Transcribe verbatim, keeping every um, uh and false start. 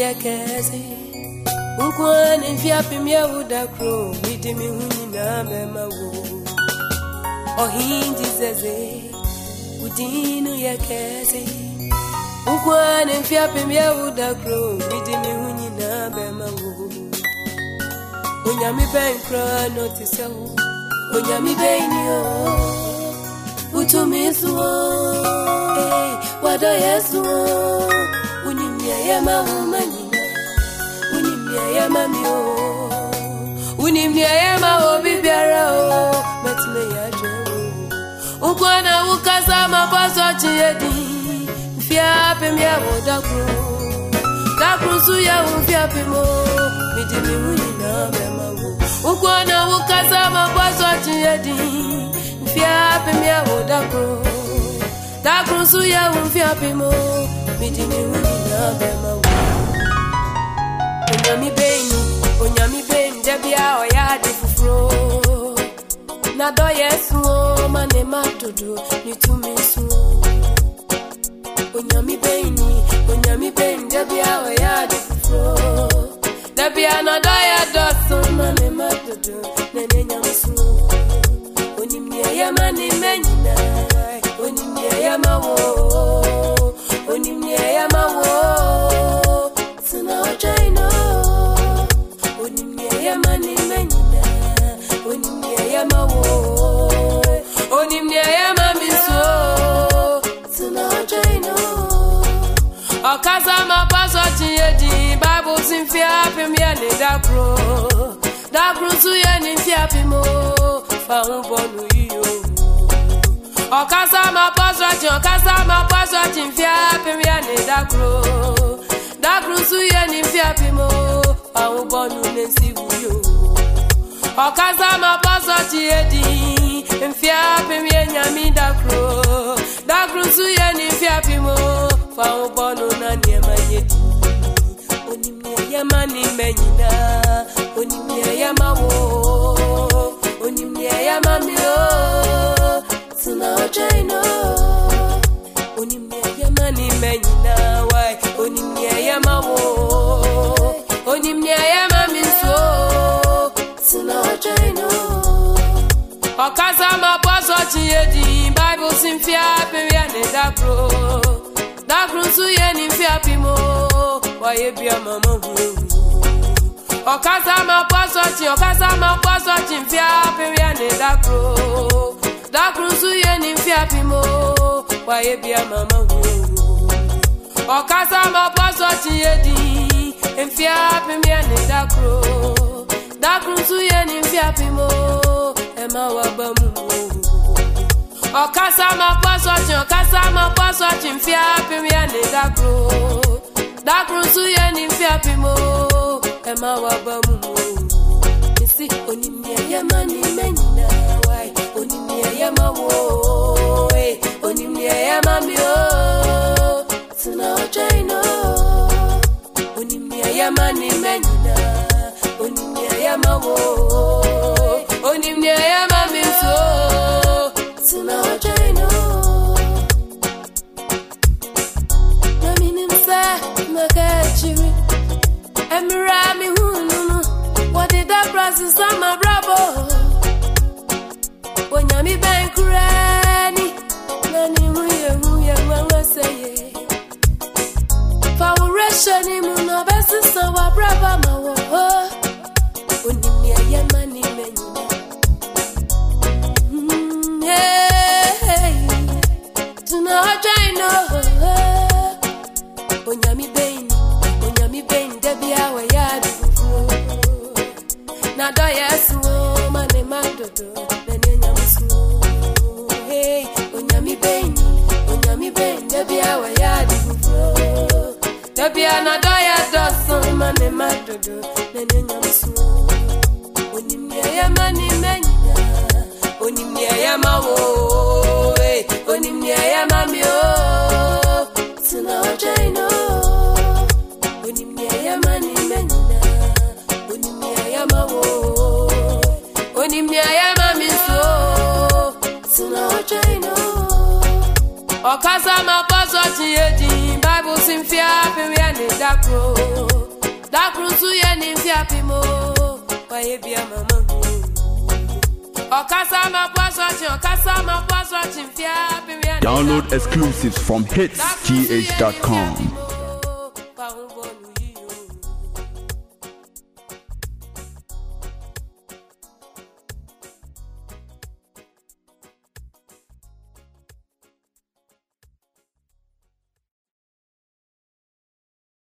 yakase unkwane mfia pemia udakro midimi hunina mema wo ohindi zeze udinu yakase unkwane mfia pemia udakro midimi hunina mema wo onyami benkra notisewo onyami benio utumisu eh wado yesu unimya yama umanyina unimya yama mio unimya yama obibiara o metme yajo ukwana ukasa mapaso chiedi mfia pemia wodakro dakro suya mfia pemo midimi unina bema ukwana ukasa mapaso chiedi mfia pemia wodakro dakro suya mfia pemo midimi unina bema onyami beni onyami beni debia oya de fufro na do yesu o mane matodo nitumisu onyami beni onyami beni debia oya de fufro debia na do ya doso mane matodo nene nyamsu onimye yamani menyina onimye yamawo onimye yamawo sina ojaino onimye yamani menyina onimye yamawo onimye yamamiso sina ojaino okaza mapaso chiedi bible sinfia pemia ne dakro dakro suye ni fia pemo fa unbonu iyo okaza mapaso chi okaza mapaso chi fia pemia ne dakro dakro suye ni fia pemo fa unbonu ne sibuyo okaza mapaso chi edi fia pemia nyami dakro dakro suye ni fia pemo fa unbonu na niema yedi onimye yamani menyina onimye yamawo onimye yamamio sina ojaino onimye yamani menyina wai onimye yamawo onimye yamamiso sina ojaino okaza mapaso chiedi bible sinfia pemia ne dakro dakro suye ni fia pimo waye bia mama hu okaza mapaso chi okaza mapaso chi fia pemia ne dakro dakro suye ni fia pimo waye bia mama hu okaza mapaso chi edi fia pemia ne dakro dakro suye ni fia pimo ema wabamu okaza mapaso chi okaza mapaso chi fia pemia ne dakro dakro suye ni fia pimo ema wabamu misi onimye yamani menyina wai onimye yamawo eh onimye yamamio sina ojaino onimye yamani menyina onimye yamawo onimye yamamiso sina ojaino makachiri emira mi hununu what did that process on my bravo onyami bankrani nani huye huye mwa seye fawuration imuno besi so wa brava mawo onimye yamani menyina mm, hey, hey. Tuna ojaino onyami beni onyami beni debia we ya dufuro na do yesu mane madodo nene nyamsu hey onyami beni onyami beni debia we ya dufuro debia na do ya doso mane madodo nene nyamsu onimye yamani menyina onimye yamawo hey onimye yamamio sina ojaino onimye yamani menyina onimye yamawo onimye yamamiso sina ojaino okaza mapaso chiedi bible sinfia pemia ne dakro Da cruzu ye ni fiapimo. Wa ye bia mama. Okasa ma poaso chi, okasa ma poaso chi fiapimo. Download exclusives from hits g h dot com.